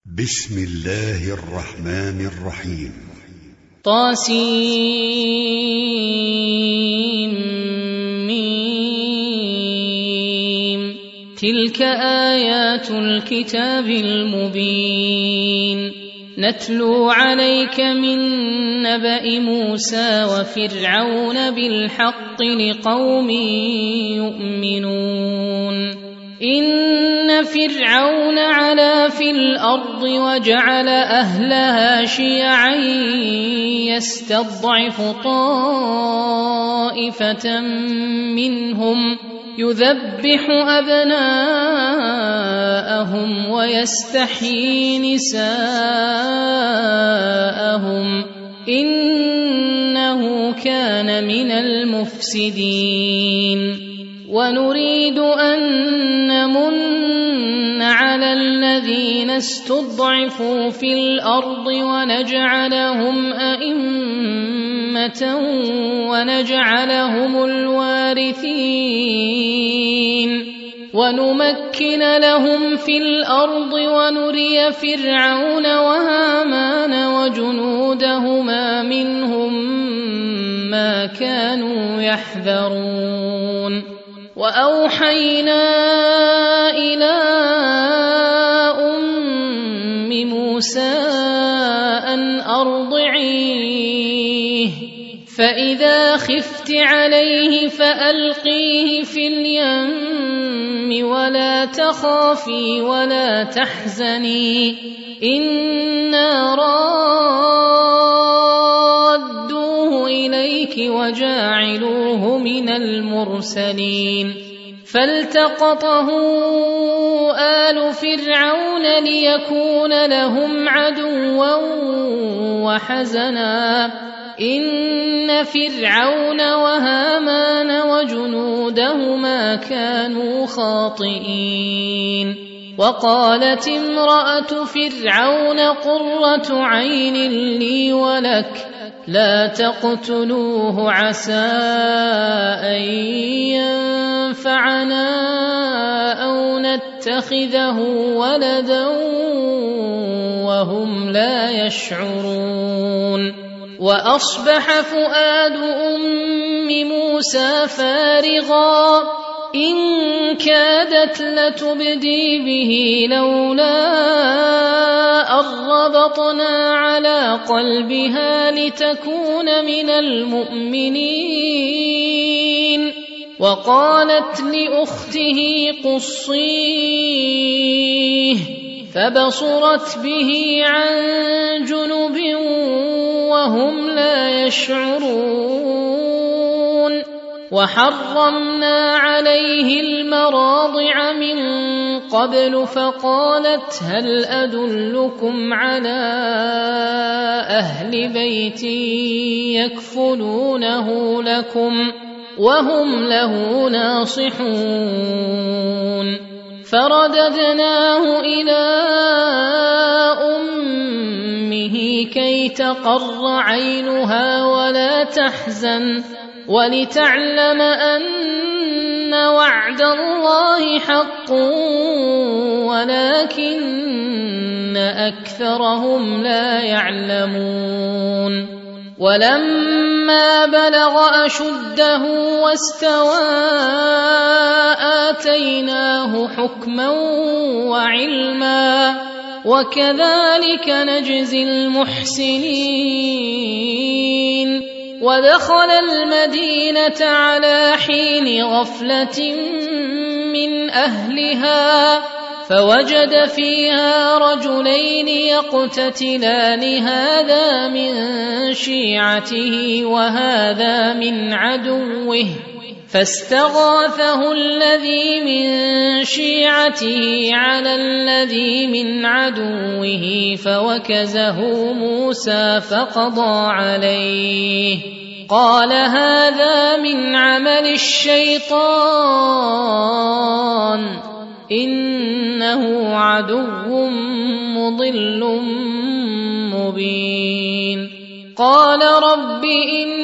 بسم الله الرحمن الرحيم. طاسيم. تلك آيات الكتاب المبين. نتلو عليك من نبأ موسى وفرعون بالحق لقوم يؤمنون. إن فرعون علا في الأرض وجعل أهلها شيعا يستضعف طائفة منهم يذبح أبناءهم ويستحيي نساءهم إنه كان من المفسدين. ونريد أن نمن على الذين استضعفوا في الأرض ونجعلهم أئمة ونجعلهم الوارثين ونمكن لهم في الأرض ونري فرعون وهامان وجنودهما منهم ما كانوا يحذرون. وأوحينا إلى أم موسى أن أرضعيه فإذا خفت عليه فألقيه في اليم ولا تخافي ولا تحزني إنا رادوه إليك وجاعلوه من المرسلين. فالتقطه آل فرعون ليكون لهم عدوا وحزنا إن فرعون وهامان وجنودهما كانوا خاطئين. وقالت امرأة فرعون قرة عين لي ولك لا تقتلوه عسى أن ينفعنا أو نتخذه ولدا وهم لا يشعرون. وأصبح فؤاد أم موسى فارغا إن كادت لتبدي به لولا أن ربطنا على قلبها لتكون من المؤمنين. وقالت لأخته قصيه فبصرت به عن جنب وهم لا يشعرون. وحرمنا عليه المراضع من قبل فقالت هل أدلكم على أهل بيت يكفلونه لكم وهم له ناصحون. فرددناه إلى أمه كي تقر عينها ولا تحزن ولتعلم أن وعد الله حق ولكن أكثرهم لا يعلمون. ولما بلغ أشده واستوى آتيناه حكما وعلما وكذلك نجزي المحسنين. ودخل المدينة على حين غفلة من أهلها فوجد فيها رجلين يقتتلان هذا من شيعته وهذا من عدوه فاستغاثه الذي من شيعته على الذي من عدوه فوكزه موسى فقضى عليه قال هذا من عمل الشيطان إنه عدو مضل مبين. قال رب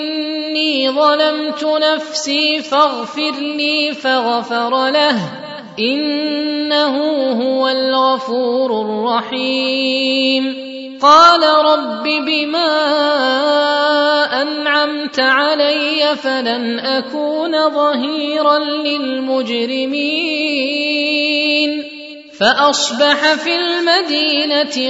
إني ظلمت نفسي فاغفر لي فغفر له إنه هو الغفور الرحيم. قال رب بما أنعمت علي فلن أكون ظهيرا للمجرمين. فأصبح في المدينة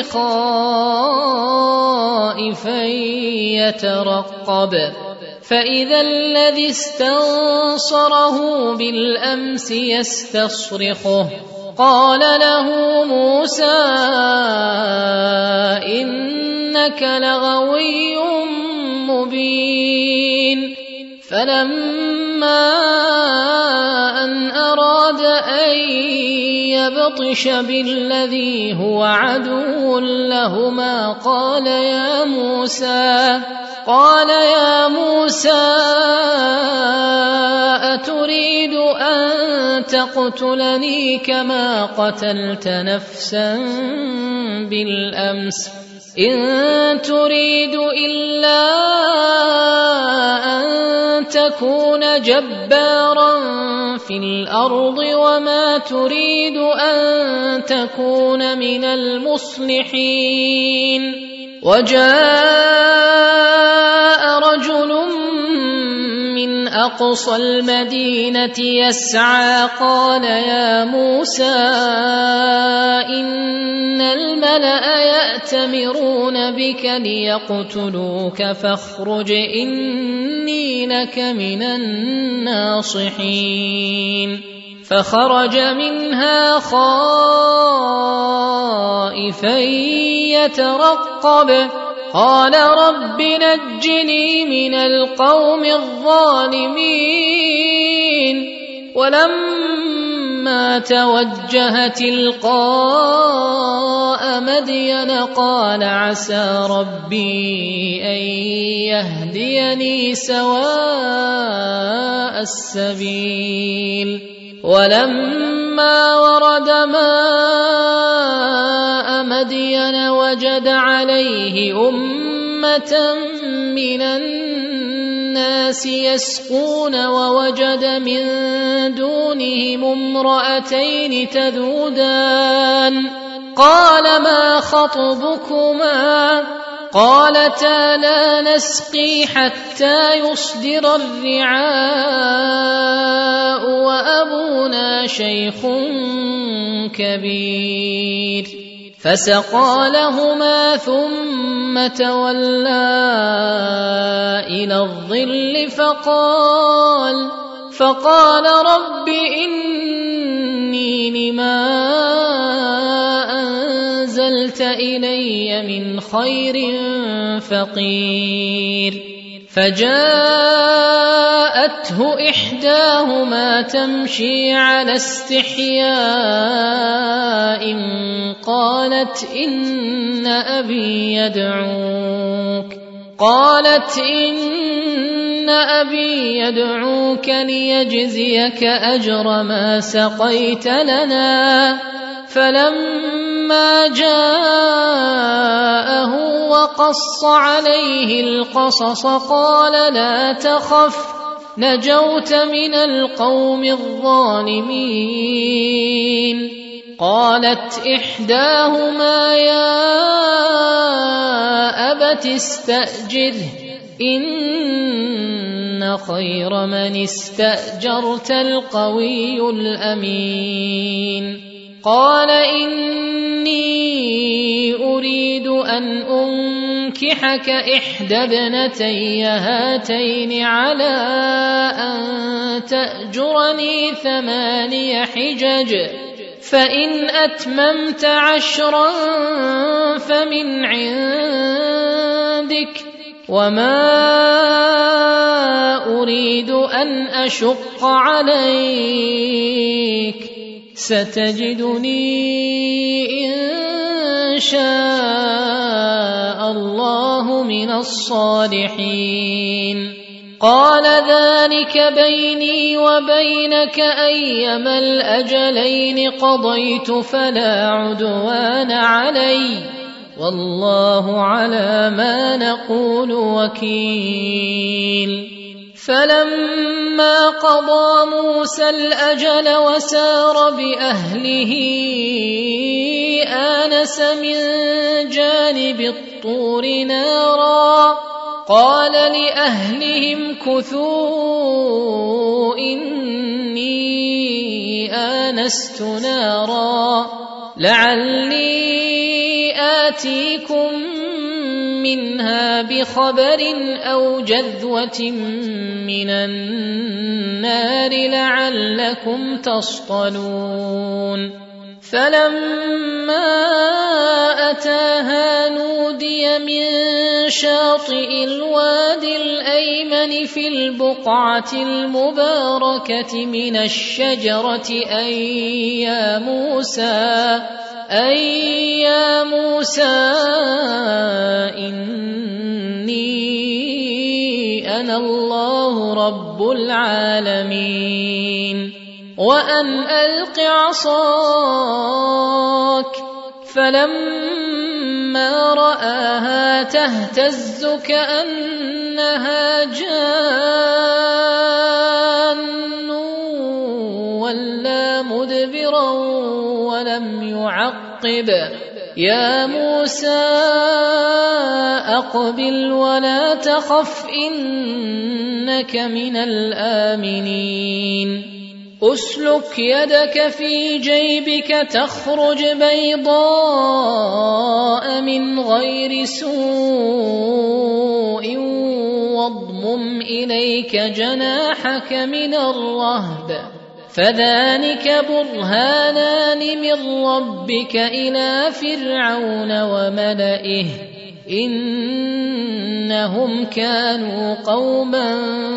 خائفا يترقب، فإذا الذي استنصره بالأمس يستصرخه. قال له موسى إنك لغوي مبين. فلما أن أراد أن يبطش بالذي هو عدو لهما قال يا موسى أتريد أن تقتلني كما قتلت نفسا بالأمس؟ إن تريد إلا أن تكون جبارا في الأرض وما تريد أن تكون من المصلحين. وجاء رجل من أقصى المدينة يسعى قال يا موسى إن الملأ يأتمرون بك ليقتلوك فاخرج إني لك من الناصحين. فخرج منها خائفا يترقب قال رب نجني من القوم الظالمين. ولما توجه تلقاء مدين قال عسى ربي أن يهديني سواء السبيل. ولما ورد ماء مدين وجد عليه أمة من الناس يسقون ووجد من دونهم امرأتين تذودان قال ما خطبكما؟ قالتا لا نسقي حتى يصدر الرعاء وأبونا شيخ كبير. فسقى لهما ثم تولى إلى الظل فقال رب إني لما أنزلت إلي من خير فقير. فجاءته إحداهما تمشي على استحياء قالت إن أبي يدعوك ليجزيك أجر ما سقيت لنا. فلما جاءه وقص عليه القصص قال لا تخف نجوت من القوم الظالمين. قالت إحداهما يا أبت استأجره إن خير من استأجرت القوي الأمين. قال إني أريد أن أنكحك إحدى ابنتي هاتين على أن تأجرني 8 حجج فإن أتممت 10 فمن عندك وما أريد أن أشق عليك ستجدني إن شاء الله من الصالحين. قال ذلك بيني وبينك أيما الأجلين قضيت فلا عدوان علي والله على ما نقول وكيل. فلما قضى موسى الأجل وسار بأهله آنس من جانب الطور نارا قال لأهلهم كثوا إني آنست نارا لعلي آتيكم منها بخبر أو جذوة من النار لعلكم تصطلون فلما أتاها نودي من شاطئ الوادي الأيمن في البقعة المباركة من الشجرة أي يا موسى إني أنا الله رب العالمين وأن ألق عصاك فلما رآها تهتز كأنها جان ولا مدبرا ولم يعقب يا موسى أقبل ولا تخف إنك من الآمنين أسلك يدك في جيبك تخرج بيضاء من غير سوء واضمم إليك جناحك من الرهب فذلك برهانان من ربك إلى فرعون وملئه إنهم كانوا قوما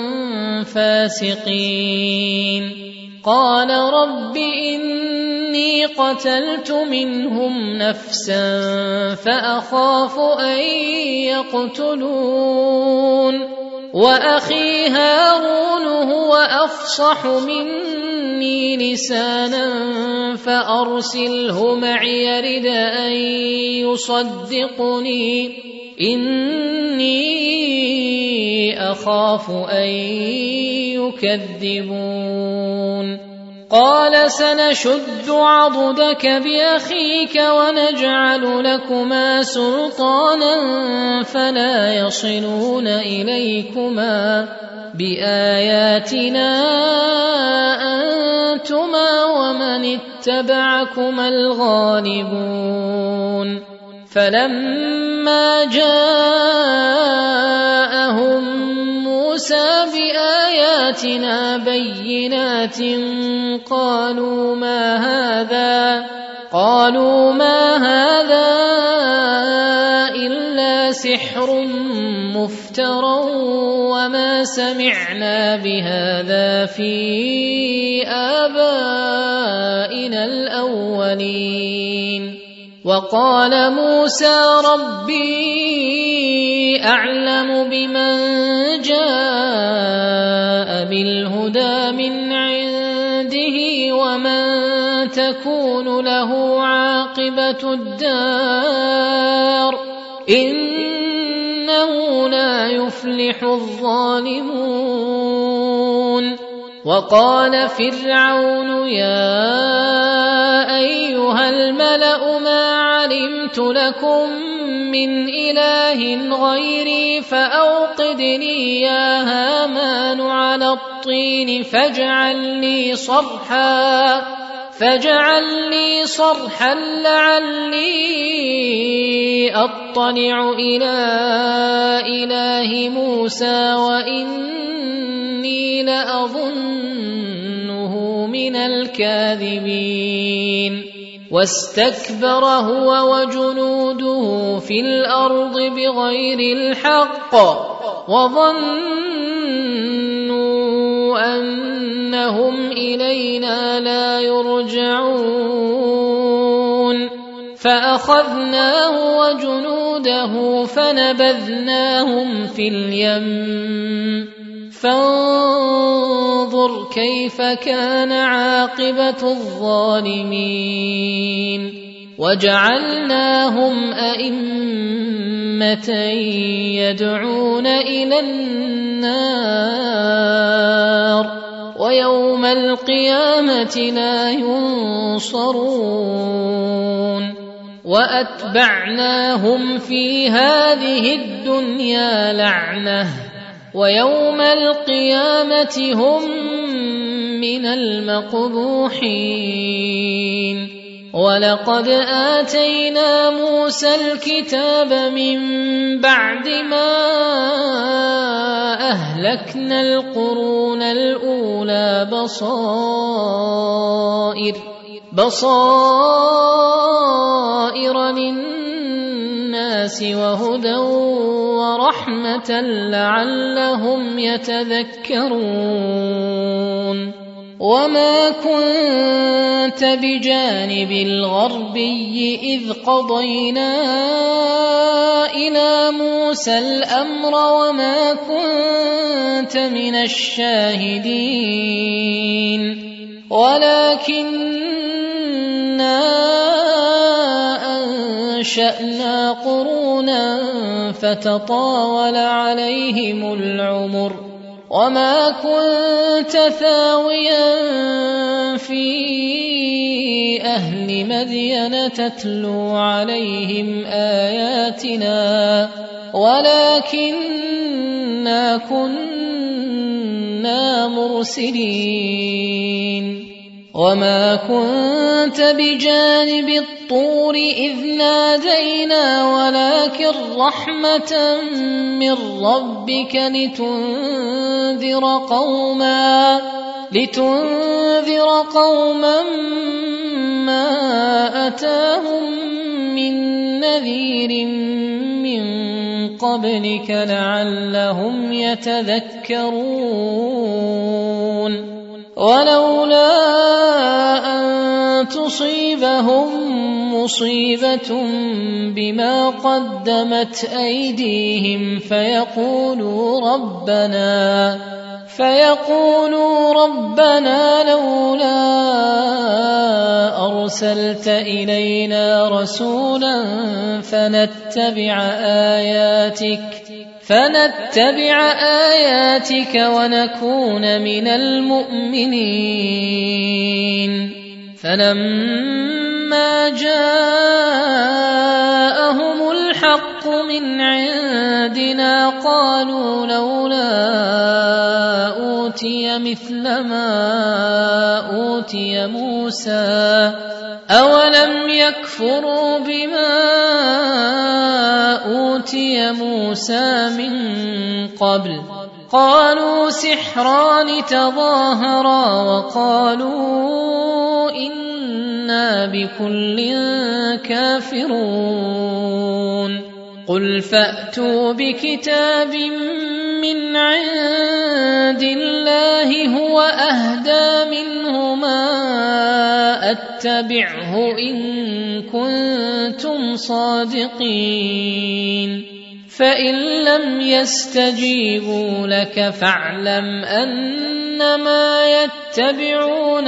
فاسقين قال رب إني قتلت منهم نفسا فأخاف أن يقتلون وأخي هارون هو أفصح مني لسانا فأرسله معي يرد أن يصدقني إني أخاف أن يكذبون قال سنشد عضدك بأخيك ونجعل لكما سلطانا فلا يصلون إليكما بآياتنا أنتما ومن اتبعكما الغالبون فلما جاءهم موسى بآياتنا بينات قالوا ما هذا إلا سحر مفترى وما سمعنا بهذا في آبائنا الأولين وقال موسى ربي أعلم بمن جاء بالهدى من عنده ومن تكون له عاقبة الدار إنه لا يفلح الظالمون وقال فرعون يا أيها الملأ ما علمت لكم من إله غيري فأوقدني يا هامان على الطين فاجعل لي صرحا لعلي أطلع إلى إله موسى وإني لأظنه من الكاذبين واستكبر هو وجنوده في الأرض بغير الحق وظنوا أنهم إلينا لا يرجعون فأخذناه وجنوده فنبذناهم في اليم فانظر كيف كان عاقبة الظالمين وجعلناهم أئمة يدعون إلى النار النار ويوم القيامة لا ينصرون وأتبعناهم في هذه الدنيا لعنة ويوم القيامة هم من المقبوحين ولقد آتينا موسى الكتاب من بعد ما أهلكنا القرون الأولى بصائر للناس وهدى ورحمة لعلهم يتذكرون وما كنت بجانب الغربي إذ قضينا إلى موسى الأمر وما كنت من الشاهدين ولكننا أنشأنا قرونا فتطاول عليهم العمر وما كنت ثاويا في أهل مدين تتلو عليهم آياتنا ولكننا كنا مرسلين وما كنت بجانب الطور إذ نادينا ولكن رحمة من ربك لتنذر قوما ما أتاهم من نذير من قبلك لعلهم يتذكرون ولولا أن تصيبهم مصيبة بما قدمت أيديهم فيقولوا ربنا لولا أرسلت إلينا رسولا فنتبع آياتك ونكون من المؤمنين فلما جاءهم الحق من عندنا قالوا لولا أوتي مثل ما أوتي موسى أولم يكفروا بما أوتي موسى من قبل قالوا سحران تظاهرا وقالوا إنا بكل كافرون قل فأتوا بكتاب من عند الله هو أهدى منهما أتبعه إن كنتم صادقين فإن لم يستجيبوا لك فاعلم أنما يتبعون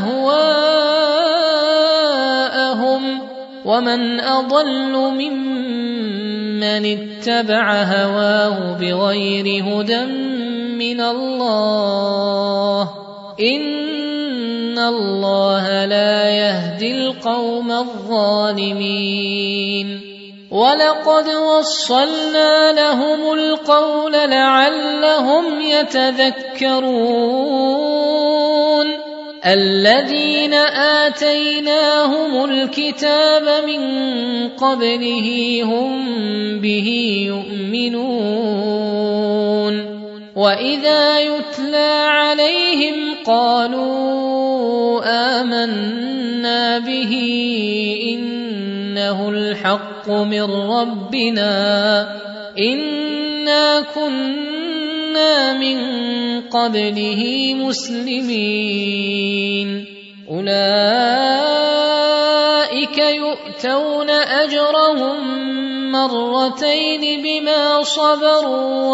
أهواءهم ومن أضل ممن اتبع هواه بغير هدى من الله إن الله لا يهدي القوم الظالمين ولقد وصلنا لهم القول لعلهم يتذكرون الذين آتيناهم الكتاب من قبله هم به يؤمنون وإذا يتلى عليهم قالوا آمنا به إنه الحق من ربنا إنا كنا من قبله مسلمين أولئك يؤتون أجرهم مرتين بما صبروا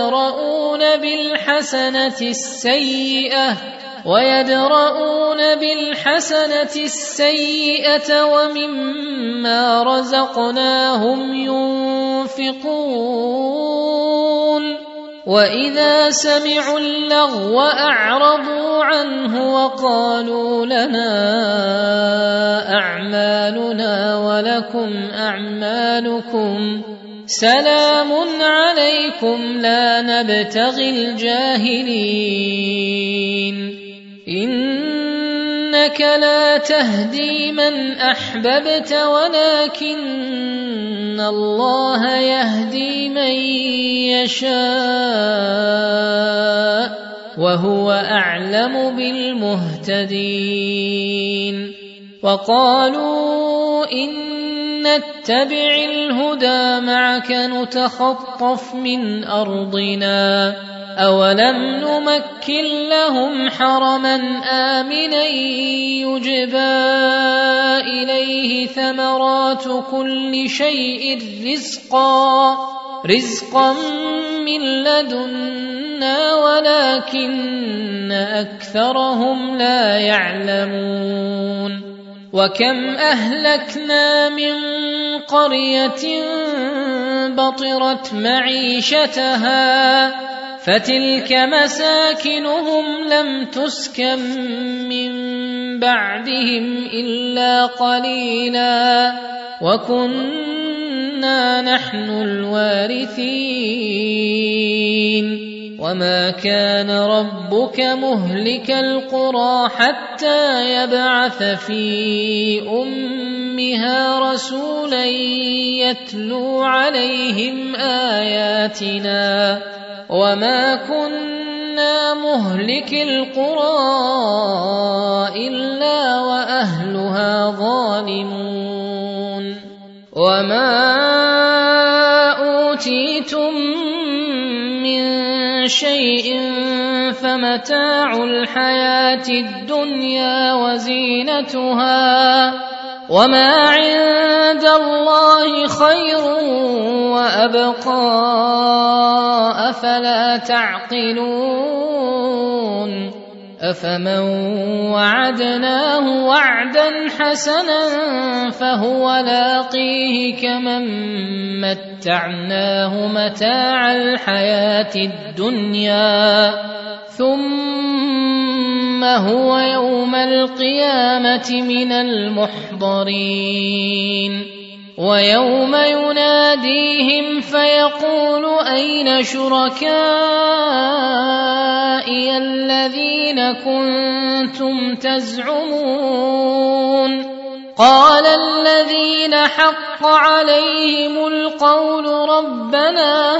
ويدرؤون بالحسنة السيئة ومما رزقناهم ينفقون وإذا سمعوا اللغو أعرضوا عنه وقالوا لنا أعمالنا ولكم أعمالكم سلام عليكم لا نبتغي الجاهلين إنك لا تهدي من أحببت ولكن الله يهدي من يشاء وهو أعلم بالمهتدين وقالوا إن نتبع الهدى معك نتخطف من أرضنا أولم نمكن لهم حرما آمنا يجبى إليه ثمرات كل شيء رزقا من لدنا ولكن أكثرهم لا يعلمون وكم أهلكنا من قرية بطرت معيشتها فتلك مساكنهم لم تسكن من بعدهم إلا قليلا وكنا نحن الوارثين وما كان ربك مهلك القرى حتى يبعث في أمها رسولا يتلو عليهم آياتنا وما كنا مهلك القرى إلا وأهلها ظالمون وما أوتيتم من شيء فمتاع الحياة الدنيا وزينتها وما عند الله خير وأبقى أفلا تعقلون أفمن وعدناه وعدا حسنا فهو لاقيه كمن متعناه متاع الحياة الدنيا ثم هو يوم القيامة من المحضرين ويوم يناديهم فيقول أين شركائي الذين كنتم تزعمون قال الذين حق عليهم القول ربنا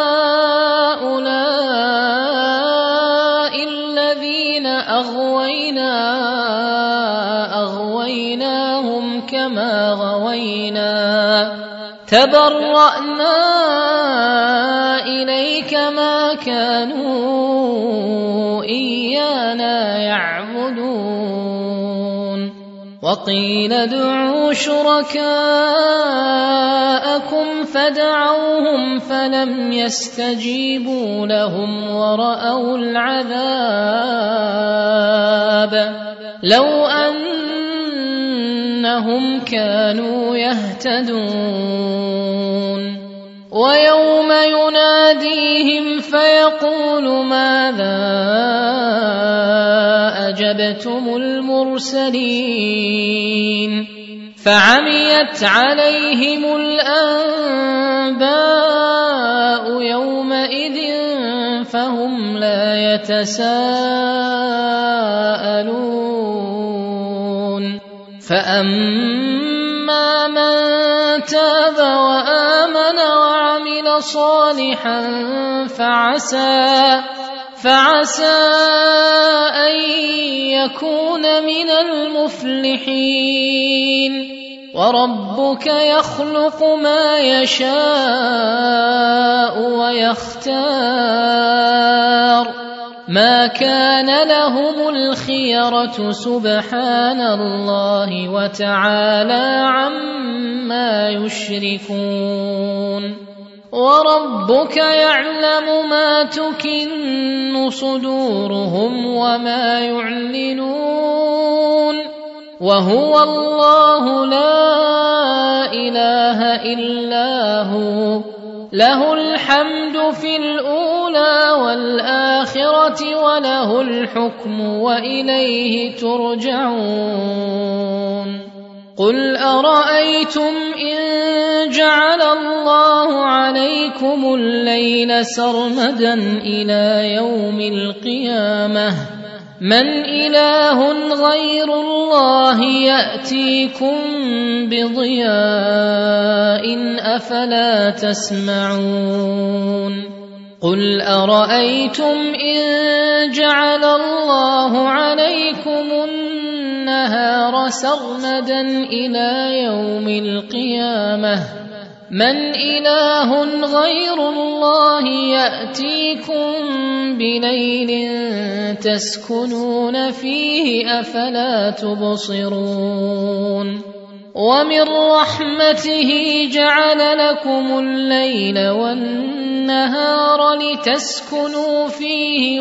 هؤلاء الذين أغويناهم كما غوينا تبرأنا إليك ما كانوا إيانا يعبدون وقيل ادعوا شركاءكم فدعوهم فلم يستجيبوا لهم ورأوا العذاب لو أنهم كانوا يهتدون ويوم يناديهم فيقول ماذا أجبتم المرسلين فعميت عليهم الأنباء يومئذ فهم لا يتساءلون فأما من تاب وآمن وعمل صالحا فعسى أن يكون من المفلحين وربك يخلق ما يشاء ويختار ما كان لهم الخيرة سبحان الله وتعالى عما يشركون وربك يعلم ما تكن صدورهم وما يعلنون وهو الله لا إله إلا هو له الحمد في الأولى والآخرة وله الحكم وإليه ترجعون قل أرأيتم إن جعل الله عليكم الليل سرمدا إلى يوم القيامة من إله غير الله يأتيكم بضياء أفلا تسمعون قل أرأيتم إن جعل الله عليكم النهار سرمدا إلى يوم القيامة من إله غير الله يأتيكم بليل تسكنون فيه أفلا تبصرون ومن رحمته جعل لكم الليل والنهار لتسكنوا فيه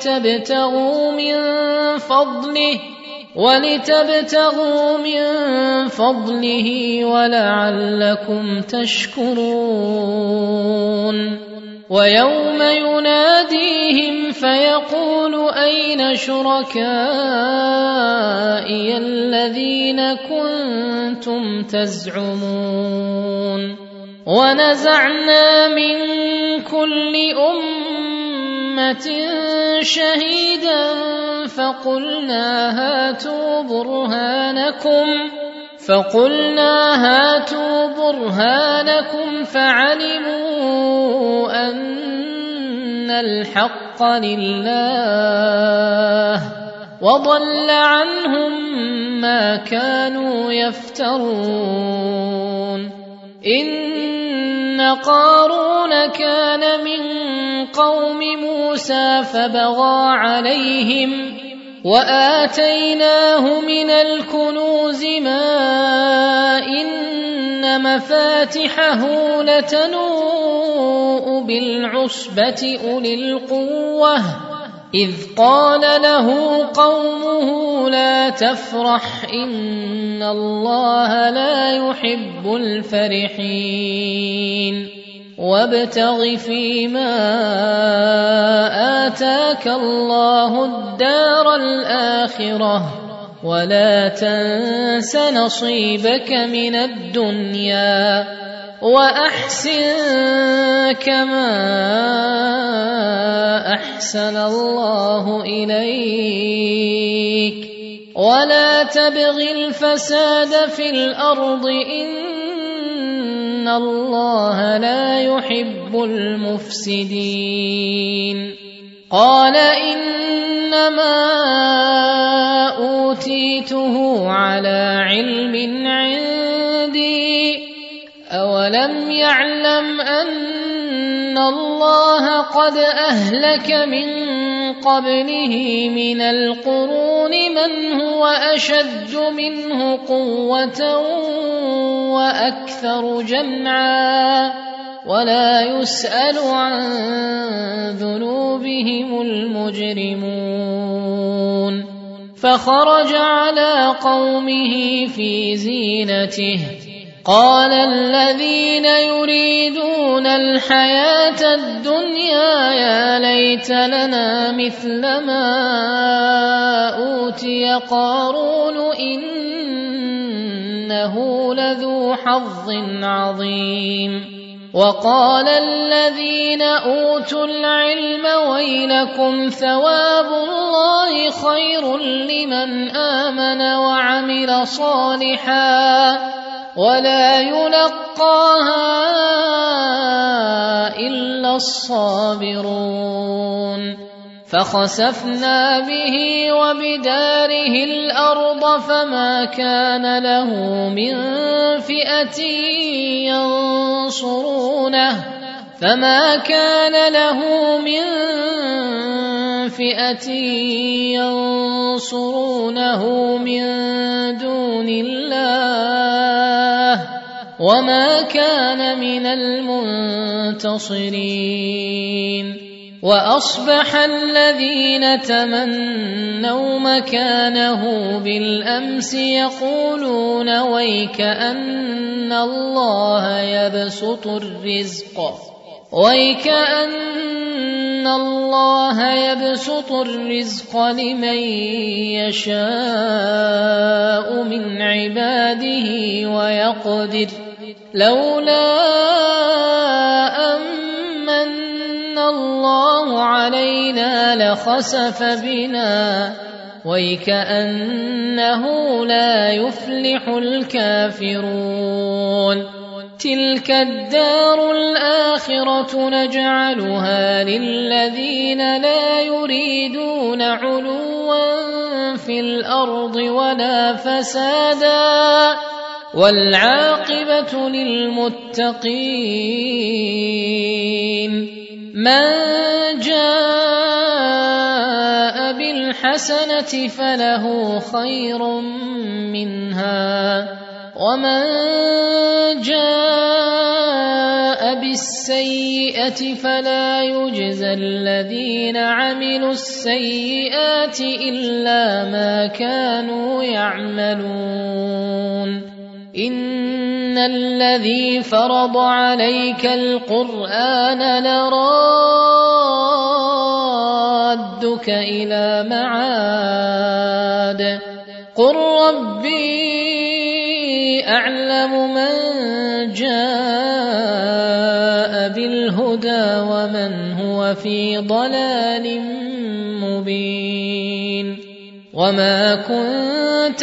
ولتبتغوا من فضله ولعلكم تشكرون ويوم يناديهم فيقول أين شركائي الذين كنتم تزعمون ونزعنا من كل أمة شهيدا فقلنا هاتوا برهانكم فعلموا أن الحق لله وضل عنهم ما كانوا يفترون إن قارون كان من قوم موسى فبغى عليهم وآتيناه من الكنوز ما إن مفاتحه لتنوء بالعصبة أولي القوة إذ قال له قومه لا تفرح إن الله لا يحب الفرحين وابتغ فيما آتاك الله الدار الآخرة ولا تنس نصيبك من الدنيا وأحسن كما أحسن الله إليك ولا تبغ الفساد في الأرض إن الله لا يحب المفسدين قال إنما أوتيته على علم عندي أولم يعلم أن الله قد أهلك من قبله من القرون من هو أشد منه قوة وأكثر جمعا ولا يسأل عن ذنوبهم المجرمون فخرج على قومه في زينته قال الذين يريدون الحياة الدنيا يا ليت لنا مثل ما أوتي قارون إنه لذو حظ عظيم وقال الذين أوتوا العلم ويلكم ثواب الله خير لمن آمن وعمل صالحا ولا يلقاها إلا الصابرون فخسفنا به وبداره الأرض فما كان له من فئة ينصرونه من دون الله وما كان من المنتصرين وأصبح الذين تمنوا مكانه بالأمس يقولون ويك أن الله يبسط الرزق لمن يشاء من عباده ويقدر لولا أمن الله علينا لخسف بنا ويكأنه لا يفلح الكافرون تلك الدار الآخرة نجعلها للذين لا يريدون علوا في الأرض ولا فسادا والعاقبة للمتقين من جاء بالحسنة فله خير منها ومن جاء بالسيئة فلا يجزى الذين عملوا السيئات إلا ما كانوا يعملون إن الذي فرض عليك القرآن لرادك إلى معاد قل ربي أعلم من جاء بالهدى ومن هو في ضلال مبين وما كنت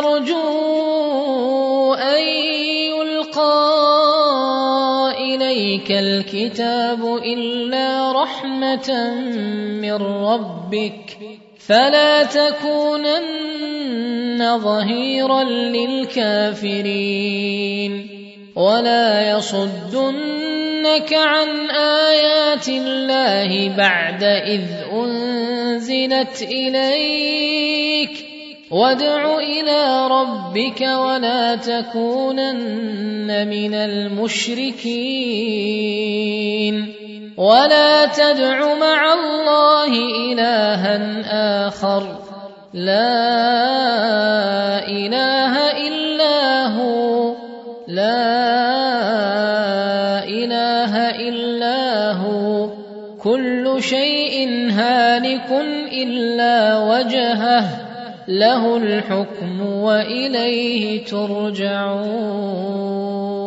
ترجو أن يلقى إليك الكتاب إلا رحمة من ربك فلا تكونن ظهيرا للكافرين ولا يصدنك عن آيات الله بعد إذ أنزلت إليك وادع إلى ربك ولا تكونن من المشركين ولا تدع مع الله إلها آخر لا إله إلا هو كل شيء هالك إلا وجهه له الحكم وإليه ترجعون